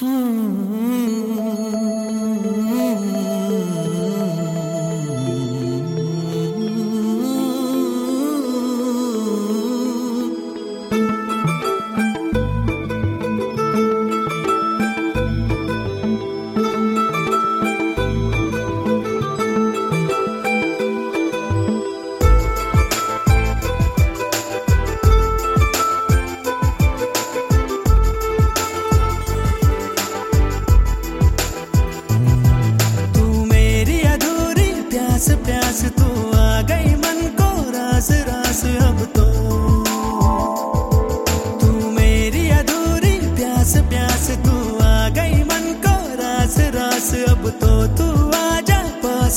प्यास तू आ गई मन को रास रास अब तो तू मेरी अधूरी प्यास प्यास तू आ गई मन को रास रास अब तो तू आजा पास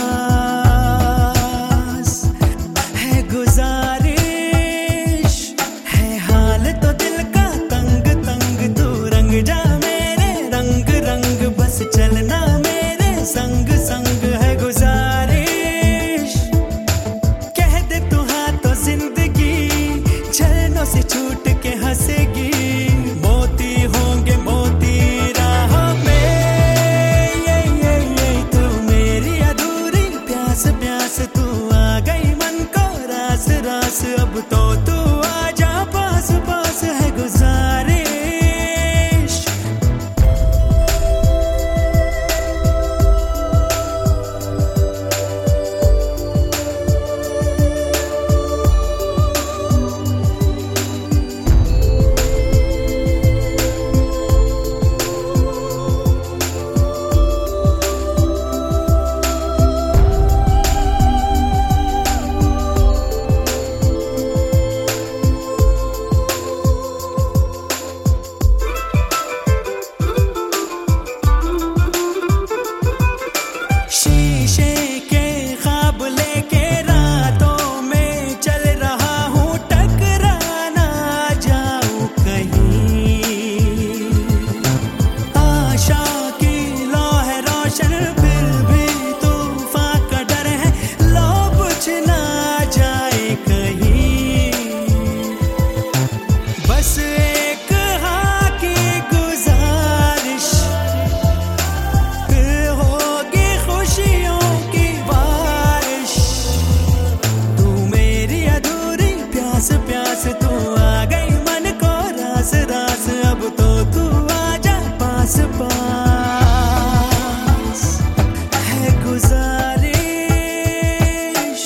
पास है गुजारिश है हाल तो दिल का तंग तंग तू रंग जा मेरे रंग रंग बस चलना मेरे संग संग है गुजारिश कह दे तू हाँ तो जिंदगी छलनों से छूट के हंसेगी मोती होंगे मोती राहों में ये तू मेरी अधूरी प्यास प्यास तू आ गई मन को रास रास अब तो तू आजा पास पास है गुजारिश प्यास तू आ गई मन को रास रास अब तो तू आजा पास पास है गुजारिश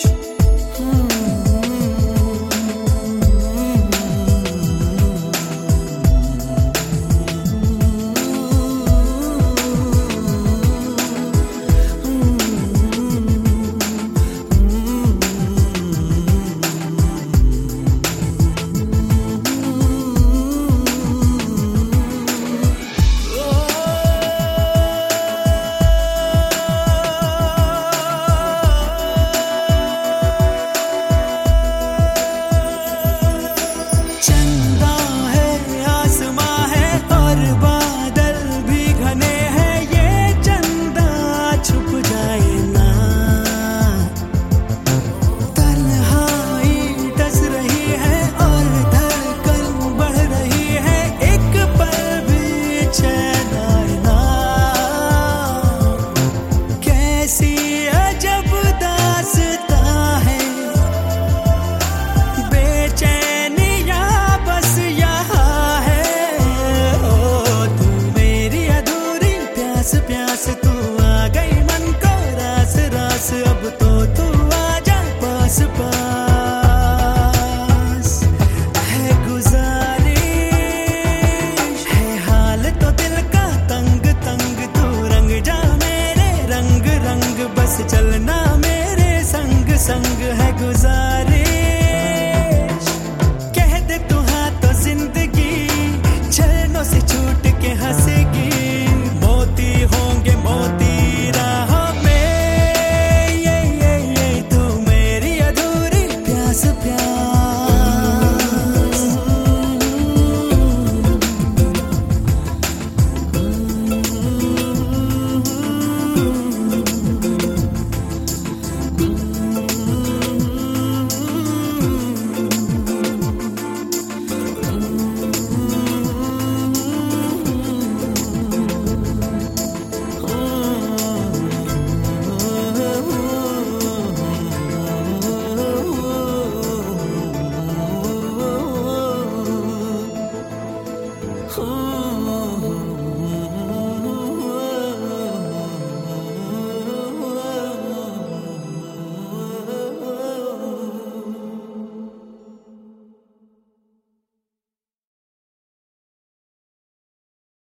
प्यास तू आ गई मन को रास रास अब तो तू आजा पास पास है गुजारिश है हाल तो दिल का तंग तंग तू रंग जा मेरे रंग रंग बस चलना मेरे संग संग है गुजारिश कह दे तू हाँ तो जिंदगी छलनों से छूट के हंसेगी मोती होंगे मोती राहों में ये तू मेरी अधूरी प्यास प्यास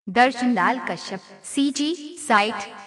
दर्शन लाल कश्यप, CG साइट।